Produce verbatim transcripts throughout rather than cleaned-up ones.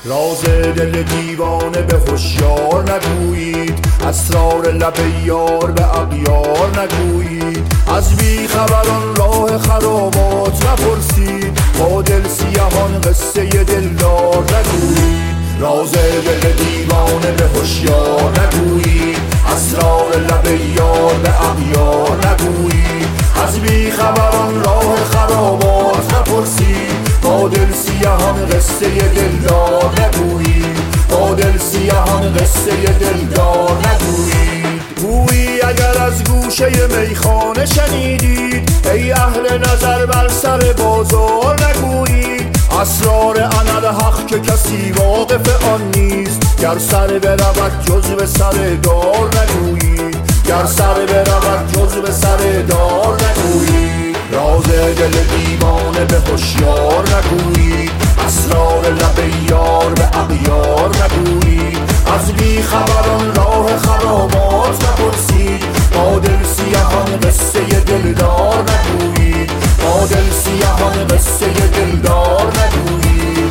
راز دل دیوانه به هوشیار نگویید، اسرار لب یار به اغیار نگویید. از بی خبران راه خرابات نپرسید، با دل سیاهان قصه دلدار نگویید. راز دل دیوانه به هوشیار نگویید، اسرار لب یار به اغیار نگویید. از بی خبران راه خرابات نپرسید، با دل سیاهان قصه دلدار نگویید. با دل سیاهان قصه دلدار نگویید. گویی اگر از گوشه میخانه شنیدید، ای اهل نظر بر سر بازار نگویید. اسرار انالحق که کسی واقف آن نیست، گر سر برود جز به سر دار نگویید. گر سر برود جز به سر دار نگویید. راز دل دیوانه به هوشیار نگویید، اسرار لب یار به اغیار نگویید. از بی خبران راه خرابات نپرسید، با دل سیاهان قصه دلدار نگویید. با دل سیاهان قصه دلدار نگویید.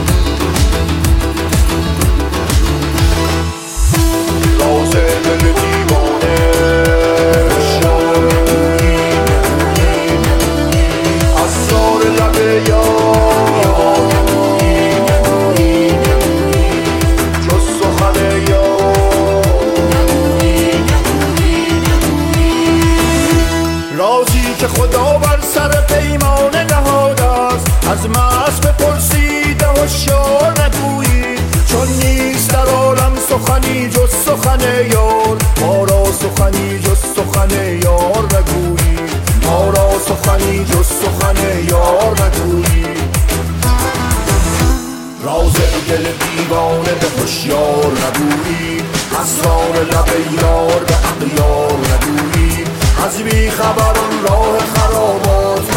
راز دل دیوانه هوشیار نگویید، اسرار لب یار نگویید، جز سخن یار نگویید. رازی که خدا بر سر پیمانه نهاده است، از مست بپرسید هوشیار نگویید. چون نیست در عالم سخنی جز سخن یار، ما را سخنی جز سخن یار نگویید. ما را سخنی جز سخن یار نگویید. راز دل دیوانه به هوشیار نگویید، اسرار لب یار به اغیار نگویید. از بی خبران راه خرابات